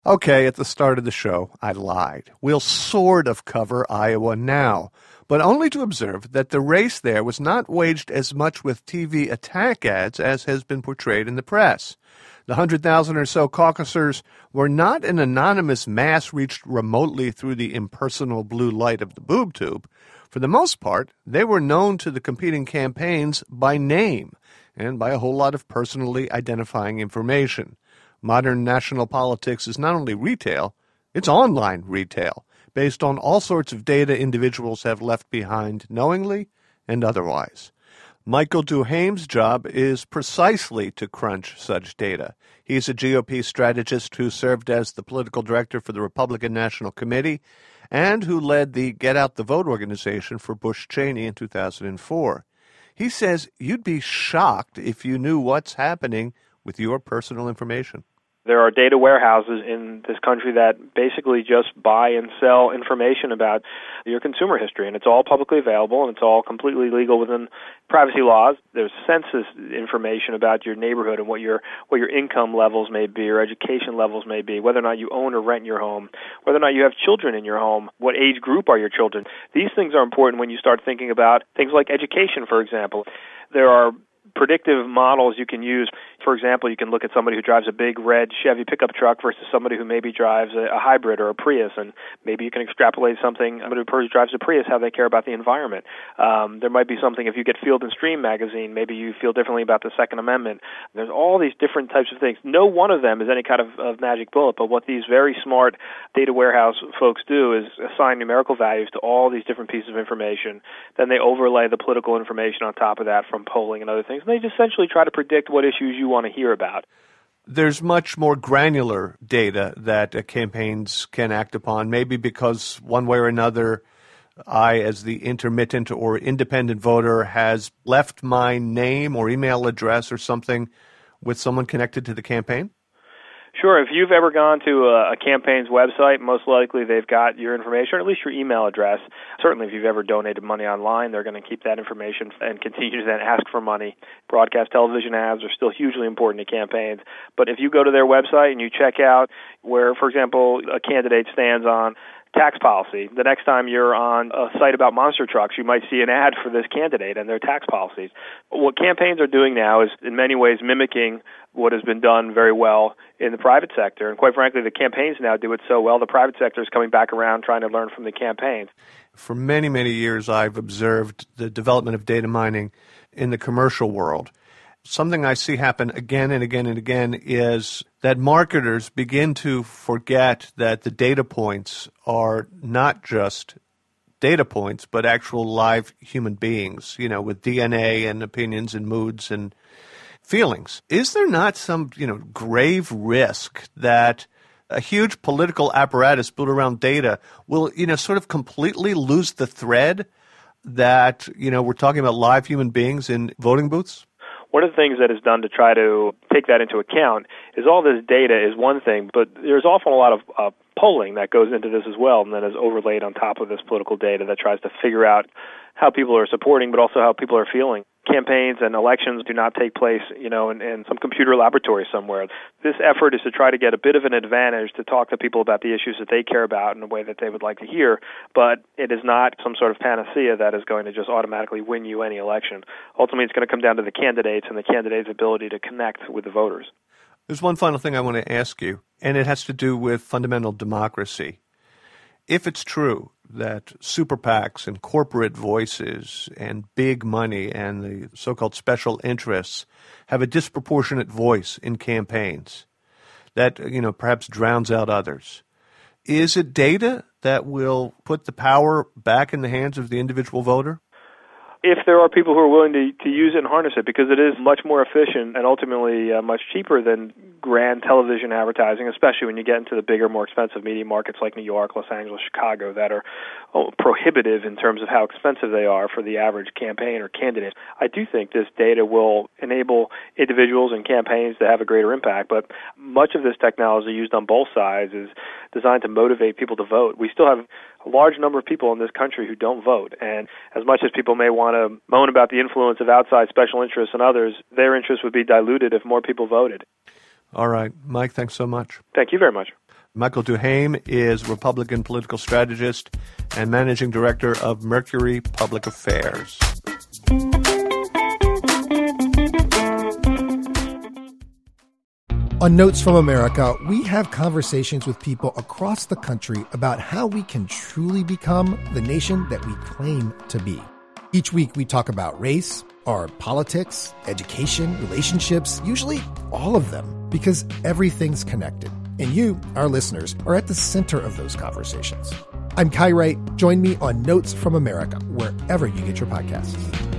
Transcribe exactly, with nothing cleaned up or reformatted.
Okay, at the start of the show, I lied. We'll sort of cover Iowa now, but only to observe that the race there was not waged as much with T V attack ads as has been portrayed in the press. The one hundred thousand or so caucusers were not an anonymous mass reached remotely through the impersonal blue light of the boob tube. For the most part, they were known to the competing campaigns by name and by a whole lot of personally identifying information. Modern national politics is not only retail, it's online retail, based on all sorts of data individuals have left behind knowingly and otherwise. Michael Duhaim's job is precisely to crunch such data. He's a G O P strategist who served as the political director for the Republican National Committee and who led the Get Out the Vote organization for Bush Cheney in two thousand four. He says you'd be shocked if you knew what's happening with your personal information. There are data warehouses in this country that basically just buy and sell information about your consumer history, and it's all publicly available, and it's all completely legal within privacy laws. There's census information about your neighborhood and what your what your income levels may be, or education levels may be, whether or not you own or rent your home, whether or not you have children in your home, what age group are your children. These things are important when you start thinking about things like education, for example. There are predictive models you can use. For example, you can look at somebody who drives a big red Chevy pickup truck versus somebody who maybe drives a, a hybrid or a Prius, and maybe you can extrapolate something, somebody who drives a Prius, how they care about the environment. Um, there might be something, if you get Field and Stream magazine, maybe you feel differently about the Second Amendment. There's all these different types of things. No one of them is any kind of, of magic bullet, but what these very smart data warehouse folks do is assign numerical values to all these different pieces of information. Then they overlay the political information on top of that from polling and other things. And they just essentially try to predict what issues you want to hear about. There's much more granular data that uh, campaigns can act upon, maybe because one way or another, I, as the intermittent or independent voter, has left my name or email address or something with someone connected to the campaign? Sure. If you've ever gone to a, a campaign's website, most likely they've got your information, or at least your email address. Certainly if you've ever donated money online, they're going to keep that information and continue to then ask for money. Broadcast television ads are still hugely important to campaigns. But if you go to their website and you check out where, for example, a candidate stands on tax policy, the next time you're on a site about monster trucks, you might see an ad for this candidate and their tax policies. What campaigns are doing now is in many ways mimicking what has been done very well in the private sector. And quite frankly, the campaigns now do it so well, the private sector is coming back around trying to learn from the campaigns. For many, many years, I've observed the development of data mining in the commercial world. Something I see happen again and again and again is that marketers begin to forget that the data points are not just data points, but actual live human beings, you know, with D N A and opinions and moods and feelings. Is there not some, you know, grave risk that a huge political apparatus built around data will, you know, sort of completely lose the thread that, you know, we're talking about live human beings in voting booths? One of the things that is done to try to take that into account is all this data is one thing, but there's often a lot of uh, polling that goes into this as well, and then is overlaid on top of this political data that tries to figure out how people are supporting, but also how people are feeling. Campaigns and elections do not take place, you know, in, in some computer laboratory somewhere. This effort is to try to get a bit of an advantage to talk to people about the issues that they care about in a way that they would like to hear, but it is not some sort of panacea that is going to just automatically win you any election. Ultimately, it's going to come down to the candidates and the candidates' ability to connect with the voters. There's one final thing I want to ask you, and it has to do with fundamental democracy. If it's true that super PACs and corporate voices and big money and the so-called special interests have a disproportionate voice in campaigns that, you know, perhaps drowns out others, is it data that will put the power back in the hands of the individual voter? If there are people who are willing to, to use it and harness it, because it is much more efficient and ultimately uh, much cheaper than grand television advertising, especially when you get into the bigger, more expensive media markets like New York, Los Angeles, Chicago, that are oh, prohibitive in terms of how expensive they are for the average campaign or candidate. I do think this data will enable individuals and campaigns to have a greater impact, but much of this technology used on both sides is designed to motivate people to vote. We still have a large number of people in this country who don't vote, and as much as people may want to moan about the influence of outside special interests and others, their interests would be diluted if more people voted. All right. Mike, thanks so much. Thank you very much. Michael Duhaime is Republican political strategist and managing director of Mercury Public Affairs. On Notes from America, we have conversations with people across the country about how we can truly become the nation that we claim to be. Each week, we talk about race, our politics, education, relationships, usually all of them, because everything's connected. And you, our listeners, are at the center of those conversations. I'm Kai Wright. Join me on Notes from America, wherever you get your podcasts.